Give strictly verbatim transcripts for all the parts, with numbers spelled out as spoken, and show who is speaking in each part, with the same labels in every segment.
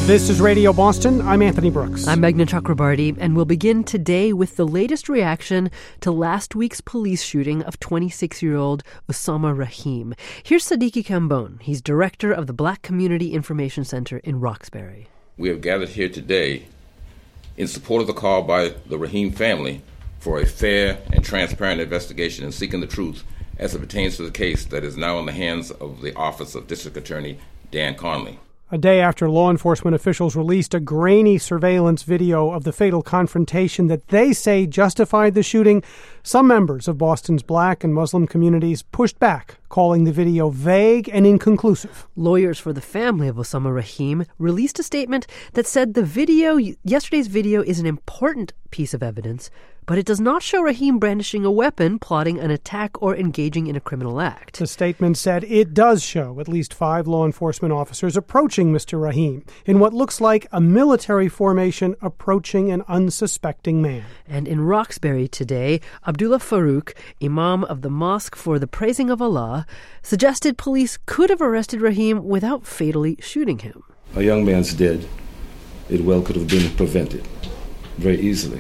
Speaker 1: This is Radio Boston. I'm Anthony Brooks.
Speaker 2: I'm Meghna Chakrabarty, and we'll begin today with the latest reaction to last week's police shooting of twenty-six-year-old Osama Rahim. Here's Siddiqui Kambon. He's director of the Black Community Information Center in Roxbury.
Speaker 3: We have gathered here today in support of the call by the Rahim family for a fair and transparent investigation and seeking the truth as it pertains to the case that is now in the hands of the Office of District Attorney Dan Conley.
Speaker 1: A day after law enforcement officials released a grainy surveillance video of the fatal confrontation that they say justified the shooting, some members of Boston's Black and Muslim communities pushed back, calling the video vague and inconclusive.
Speaker 2: Lawyers for the family of Osama Rahim released a statement that said the video, yesterday's video, is an important piece of evidence, but it does not show Rahim brandishing a weapon, plotting an attack, or engaging in a criminal act.
Speaker 1: The statement said it does show at least five law enforcement officers approaching Mister Rahim in what looks like a military formation approaching an unsuspecting man.
Speaker 2: And in Roxbury today, Abdullah Farouk, Imam of the Mosque for the Praising of Allah, suggested police could have arrested Rahim without fatally shooting him.
Speaker 4: A young man's dead. It well could have been prevented very easily.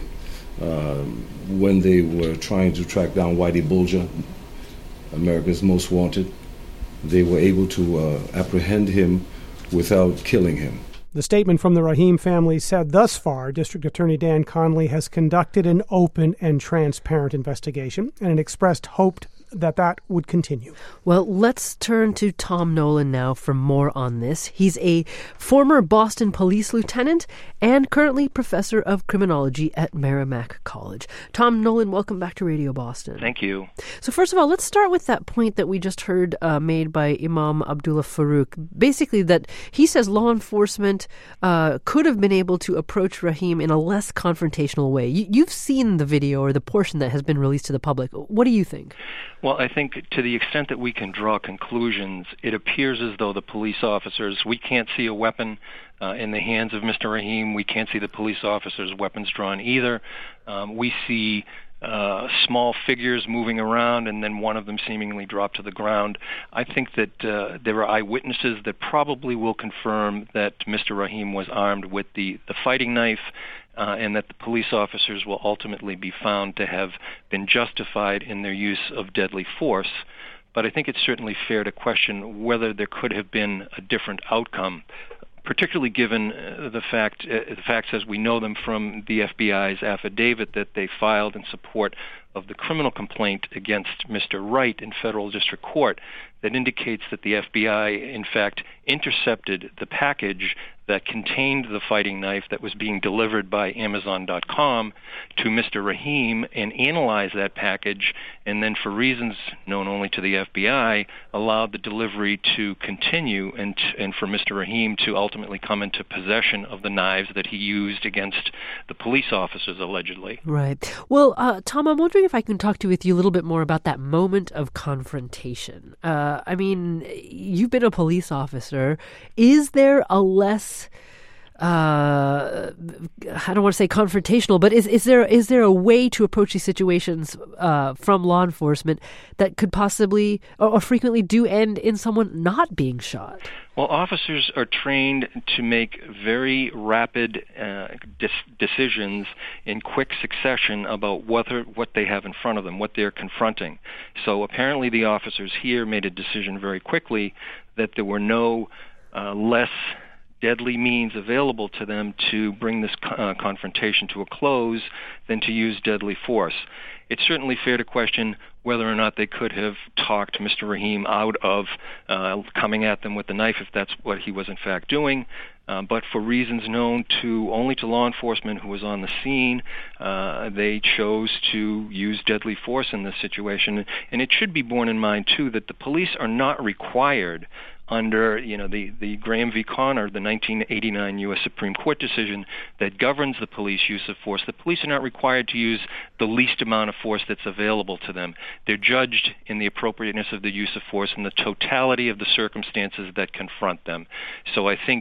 Speaker 4: Um, when they were trying to track down Whitey Bulger, America's Most Wanted, they were able to uh, apprehend him without killing him.
Speaker 1: The statement from the Rahim family said thus far, District Attorney Dan Conley has conducted an open and transparent investigation, and it expressed hope that that would continue.
Speaker 2: Well, let's turn to Tom Nolan now for more on this. He's a former Boston police lieutenant and currently professor of criminology at Merrimack College. Tom Nolan, welcome back to Radio Boston.
Speaker 5: Thank you.
Speaker 2: So first of all, let's start with that point that we just heard uh, made by Imam Abdullah Farouk. Basically that he says law enforcement uh, could have been able to approach Rahim in a less confrontational way. You, you've seen the video or the portion that has been released to the public. What do you think?
Speaker 5: Well, I think to the extent that we can draw conclusions, it appears as though the police officers, we can't see a weapon uh, in the hands of Mister Rahim. We can't see the police officers' weapons drawn either. Um, we see uh, small figures moving around and then one of them seemingly drop to the ground. I think that uh, there are eyewitnesses that probably will confirm that Mister Rahim was armed with the, the fighting knife, Uh, and that the police officers will ultimately be found to have been justified in their use of deadly force. But I think it's certainly fair to question whether there could have been a different outcome, particularly given uh, the fact, uh, the facts as we know them from the F B I's affidavit that they filed in support of the criminal complaint against Mister Wright in federal district court that indicates that the F B I, in fact, intercepted the package that contained the fighting knife that was being delivered by Amazon dot com to Mister Rahim and analyzed that package, and then for reasons known only to the F B I, allowed the delivery to continue and, and for Mister Rahim to ultimately come into possession of the knives that he used against the police officers, allegedly.
Speaker 2: Right. Well, uh, Tom, I'm wondering if I can talk to with you a little bit more about that moment of confrontation. Uh, I mean, you've been a police officer. Is there a less Uh, I don't want to say confrontational, but is is there is there a way to approach these situations uh, from law enforcement that could possibly or, or frequently do end in someone not being shot?
Speaker 5: Well, officers are trained to make very rapid uh, dis- decisions in quick succession about whether what they have in front of them, what they're confronting. So apparently the officers here made a decision very quickly that there were no uh, less deadly means available to them to bring this uh, confrontation to a close than to use deadly force. It's certainly fair to question whether or not they could have talked Mister Rahim out of uh, coming at them with the knife if that's what he was in fact doing. Uh, but for reasons known to only to law enforcement who was on the scene, uh, they chose to use deadly force in this situation. And it should be borne in mind, too, that the police are not required under, you know, the, the Graham v. Connor, the nineteen eighty-nine U S Supreme Court decision that governs the police use of force. The police are not required to use the least amount of force that's available to them. They're judged in the appropriateness of the use of force and the totality of the circumstances that confront them. So I think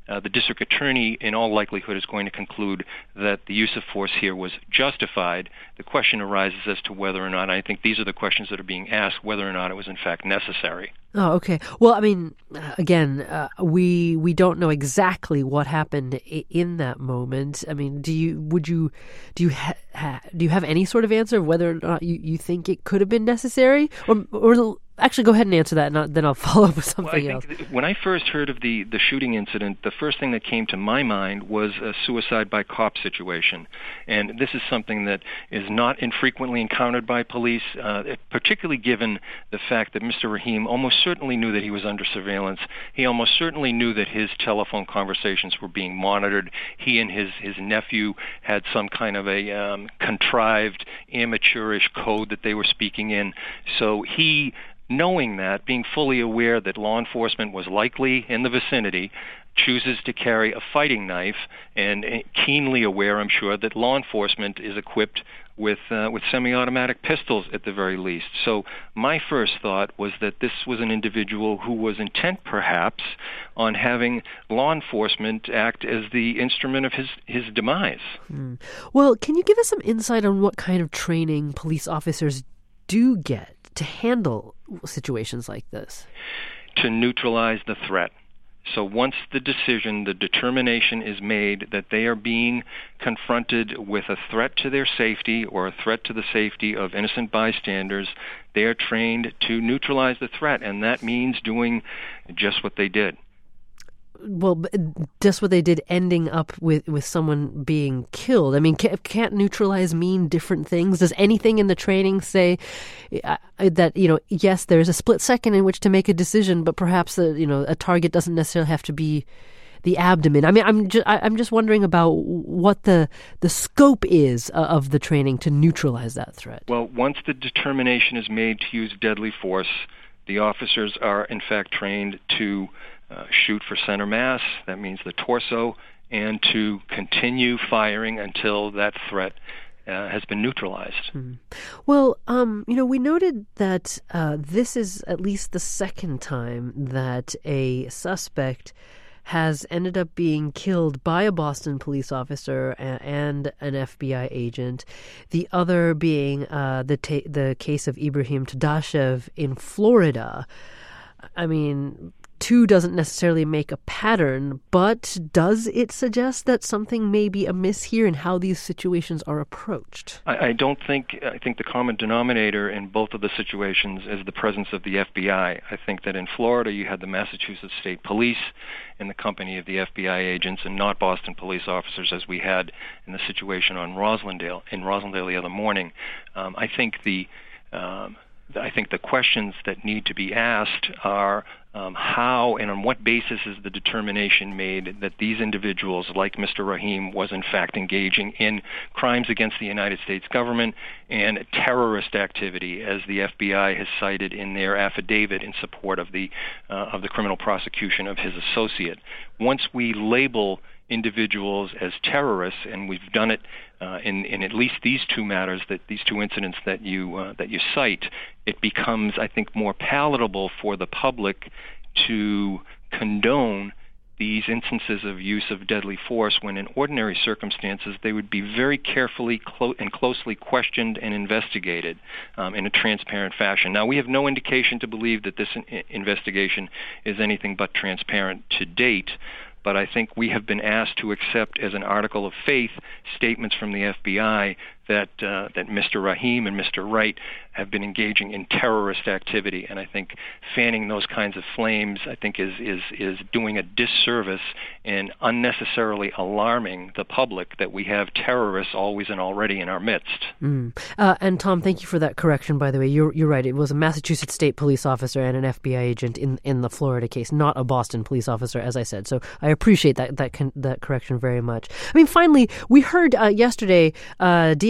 Speaker 5: uh, the district attorney, in all likelihood, is going to conclude that the use of force here was justified. The question arises as to whether or not, I think these are the questions that are being asked, whether or not it was in fact necessary.
Speaker 2: Oh, okay. Well, I mean, again, uh, we we don't know exactly what happened I- in that moment. I mean, do you would you do you ha- ha- do you have any sort of answer of whether or not you, you think it could have been necessary, or or actually go ahead and answer that, and I'll, then I'll follow up with something
Speaker 5: well, I
Speaker 2: else.
Speaker 5: Think when I first heard of the the shooting incident, the first thing that came to my mind was a suicide by cop situation, and this is something that is not infrequently encountered by police, uh, particularly given the fact that Mister Rahim almost certainly knew that he was under surveillance. He almost certainly knew that his telephone conversations were being monitored. He and his, his nephew had some kind of a um, contrived, amateurish code that they were speaking in. So he, knowing that, being fully aware that law enforcement was likely in the vicinity, chooses to carry a fighting knife, and keenly aware, I'm sure, that law enforcement is equipped with uh, with semi-automatic pistols at the very least. So my first thought was that this was an individual who was intent, perhaps, on having law enforcement act as the instrument of his, his demise.
Speaker 2: Hmm. Well, can you give us some insight on what kind of training police officers do get to handle situations like this?
Speaker 5: To neutralize the threat. So once the decision, the determination is made that they are being confronted with a threat to their safety or a threat to the safety of innocent bystanders, they are trained to neutralize the threat, and that means doing just what they did.
Speaker 2: Well, just what they did, ending up with, with someone being killed. I mean, can't, can't neutralize mean different things? Does anything in the training say uh, that, you know, yes, there's a split second in which to make a decision, but perhaps the, you know, a target doesn't necessarily have to be the abdomen? I mean, I'm just I'm just wondering about what the the scope is of the training to neutralize that threat.
Speaker 5: Well, once the determination is made to use deadly force, the officers are in fact trained to Uh, shoot for center mass, that means the torso, and to continue firing until that threat uh, has been neutralized.
Speaker 2: Hmm. Well, um, you know, we noted that uh, this is at least the second time that a suspect has ended up being killed by a Boston police officer and an F B I agent. The other being uh, the ta- the case of Ibrahim Tadashev in Florida. I mean, two doesn't necessarily make a pattern, but does it suggest that something may be amiss here in how these situations are approached?
Speaker 5: I, I don't think, I think the common denominator in both of the situations is the presence of the F B I. I think that in Florida you had the Massachusetts State Police in the company of the F B I agents and not Boston police officers, as we had in the situation on Roslindale, in Roslindale the other morning. Um, I think the um, I think the questions that need to be asked are um, how and on what basis is the determination made that these individuals, like Mister Rahim, was in fact engaging in crimes against the United States government and terrorist activity, as the F B I has cited in their affidavit in support of the uh, of the criminal prosecution of his associate. Once we label individuals as terrorists, and we've done it uh, in, in at least these two matters, that these two incidents that you uh, that you cite, it becomes, I think, more palatable for the public to condone these instances of use of deadly force when in ordinary circumstances they would be very carefully clo- and closely questioned and investigated um, in a transparent fashion. Now, we have no indication to believe that this in- investigation is anything but transparent to date, but I think we have been asked to accept as an article of faith statements from the F B I that uh, that Mister Rahim and Mister Wright have been engaging in terrorist activity, and I think fanning those kinds of flames, I think, is is is doing a disservice and unnecessarily alarming the public that we have terrorists always and already in our midst.
Speaker 2: Mm. Uh, and Tom, thank you for that correction, by the way. You're you're right. It was a Massachusetts State police officer and an F B I agent in, in the Florida case, not a Boston police officer, as I said. So I appreciate that that con- that correction very much. I mean, finally, we heard uh, yesterday uh, D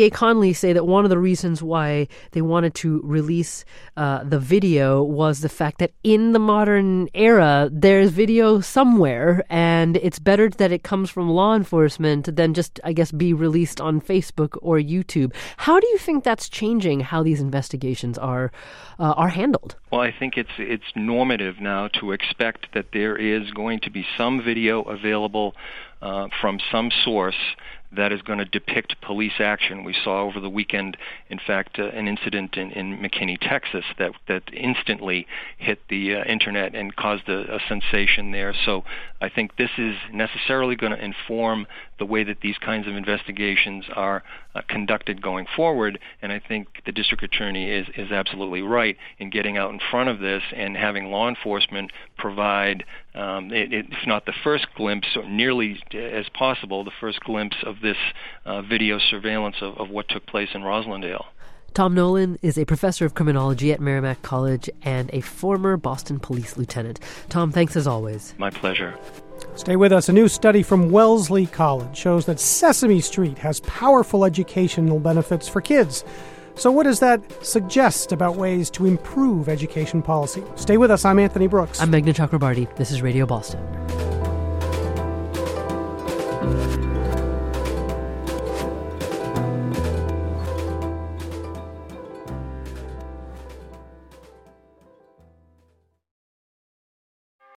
Speaker 2: D A Conley say that one of the reasons why they wanted to release uh, the video was the fact that in the modern era, there's video somewhere, and it's better that it comes from law enforcement than just, I guess, be released on Facebook or YouTube. How do you think that's changing how these investigations are uh, are handled?
Speaker 5: Well, I think it's it's normative now to expect that there is going to be some video available uh, from some source that is going to depict police action. We saw over the weekend, in fact, uh, an incident in, in McKinney, Texas, that that instantly hit the uh, internet and caused a, a sensation there. So I think this is necessarily going to inform the way that these kinds of investigations are uh, conducted going forward. And I think the district attorney is, is absolutely right in getting out in front of this and having law enforcement provide, um, it, it, if not the first glimpse, or nearly as possible, the first glimpse of this uh, video surveillance of, of what took place in Roslindale.
Speaker 2: Tom Nolan is a professor of criminology at Merrimack College and a former Boston police lieutenant. Tom, thanks as always.
Speaker 5: My pleasure.
Speaker 1: Stay with us. A new study from Wellesley College shows that Sesame Street has powerful educational benefits for kids. So what does that suggest about ways to improve education policy? Stay with us. I'm Anthony Brooks.
Speaker 2: I'm Meghna Chakrabarty. This is Radio Boston.